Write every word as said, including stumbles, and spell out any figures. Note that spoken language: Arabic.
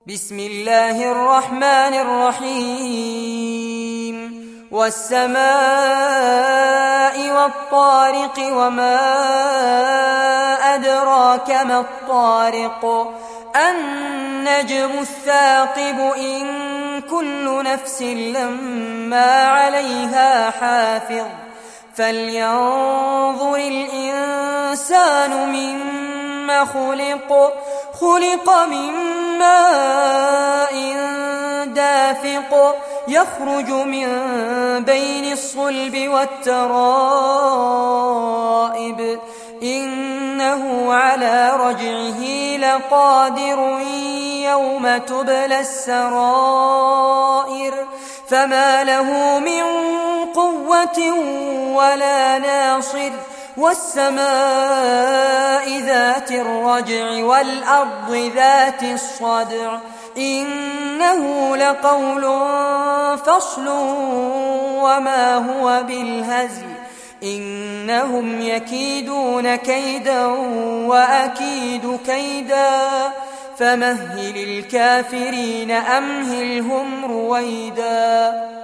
بسم الله الرحمن الرحيم والسماء والطارق وما أدراك ما الطارق النجم الثاقب إن كل نفس لما عليها حافظ فلينظر الإنسان مما خلق خلق من ماء دافق يخرج من بين الصلب والترائب إنه على رجعه لقادر يوم تبلى السرائر فما له من قوة ولا ناصر والسماء ذات الرجع والأرض ذات الصدع إنه لقول فصل وما هو بالهزل إنهم يكيدون كيدا وأكيد كيدا فمهل الكافرين أمهلهم رويدا.